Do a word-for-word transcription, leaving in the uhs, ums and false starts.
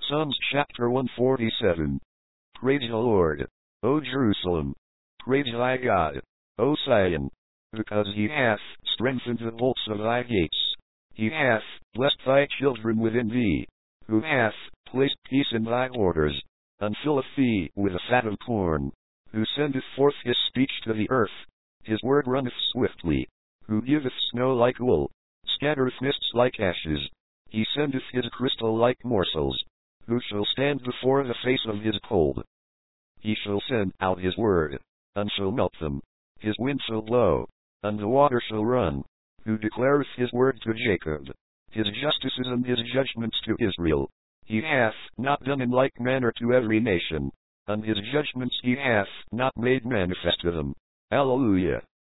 Psalms chapter one forty-seven. Praise the Lord, O Jerusalem. Praise thy God, O Zion. Because he hath strengthened the bolts of thy gates. He hath blessed thy children within thee. Who hath placed peace in thy borders, and filleth thee with the fat of corn. Who sendeth forth his speech to the earth. His word runneth swiftly. Who giveth snow like wool, scattereth mists like ashes. He sendeth his crystal like morsels. Who shall stand before the face of his cold? He shall send out his word, and shall melt them. His wind shall blow, and the water shall run. Who declareth his word to Jacob, his justices and his judgments to Israel. He hath not done in like manner to every nation, and his judgments he hath not made manifest to them. Alleluia.